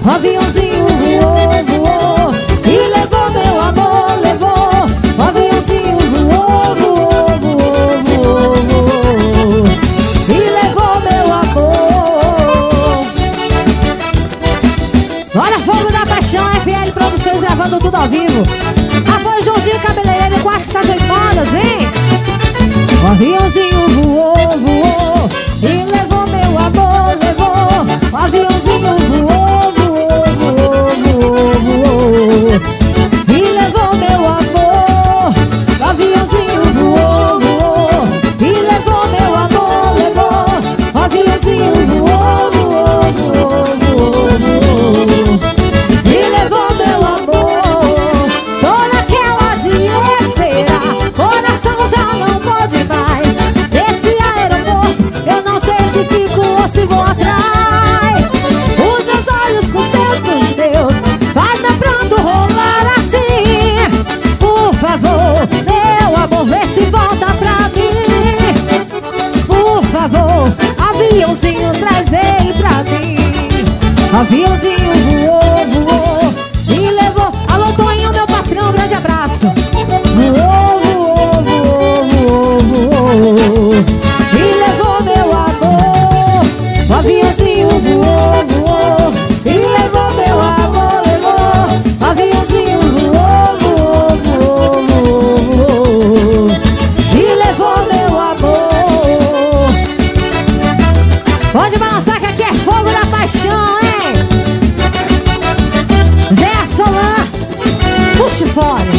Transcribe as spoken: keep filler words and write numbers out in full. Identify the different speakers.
Speaker 1: O aviãozinho voou, voou e levou meu amor, levou. O aviãozinho voou, voou, voou, voou, voou e levou meu amor. Olha, Fogo da Paixão, F L Produções gravando tudo ao vivo. Apoio Joãozinho Cabeleireiro, quarto estações modas, vem. O aviãozinho voou, voou e levou meu amor, levou. O aviãozinho voou, voou, voou, voou, voou e levou meu amor. O aviãozinho voou, voou e levou meu amor, levou. O aviãozinho voou, voou, voou, voou, voou e levou meu amor. Tô naquela de esperar, coração já não pode mais. Esse aeroporto, eu não sei se fico ou se vou atrás. Os meus olhos com seus, com Deus, faz meu pranto rolar assim. Por favor, meu amor, vê se volta pra mim. Por favor, aviãozinho, traz ele pra mim. Aviãozinho voou, voou e levou. Alô, Toninho, meu patrão, grande abraço. Voou, voou, voou, voou, voou e levou meu amor. O aviãozinho voou, voou e levou meu amor, levou. O aviãozinho voou, voou, voou, voou, voou e levou meu amor. Pode balançar que aqui é Fogo da Paixão, hein? Zé Solan, puxe fora.